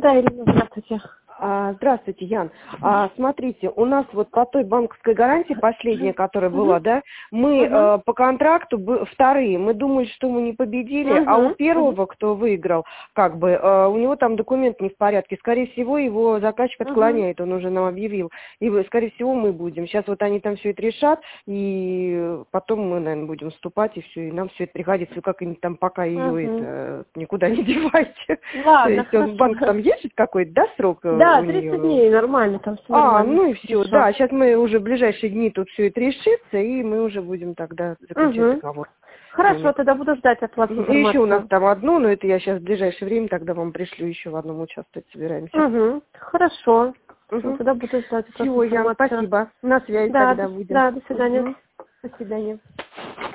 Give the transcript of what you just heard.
Да, Ирина, здравствуйте. Здравствуйте, Ян. Смотрите, у нас вот по той банковской гарантии последняя, которая была, да, мы по контракту вторые, мы думали, что мы не победили, а у первого, кто выиграл, как бы, у него там документ не в порядке. Скорее всего, его заказчик отклоняет, он уже нам объявил. И, скорее всего, мы будем. Сейчас вот они там все это решат, и потом мы, наверное, будем вступать, и все, и нам все это пригодится. Как-нибудь там пока ее никуда не девайте. Ладно, То есть банк там есть какой-то, да, срок? Да, 30 дней, нормально, там все нормально. Ну и все, да, сейчас мы уже в ближайшие дни тут все это решится, и мы уже будем тогда заключать договор. Хорошо, тогда буду ждать от вас информацию. И еще у нас там одно, но это я сейчас в ближайшее время тогда вам пришлю, еще в одном участвовать собираемся. Хорошо, тогда буду ждать от вас информацию. Всего, Ян, спасибо. На связи тогда будем. Да, до свидания. До свидания.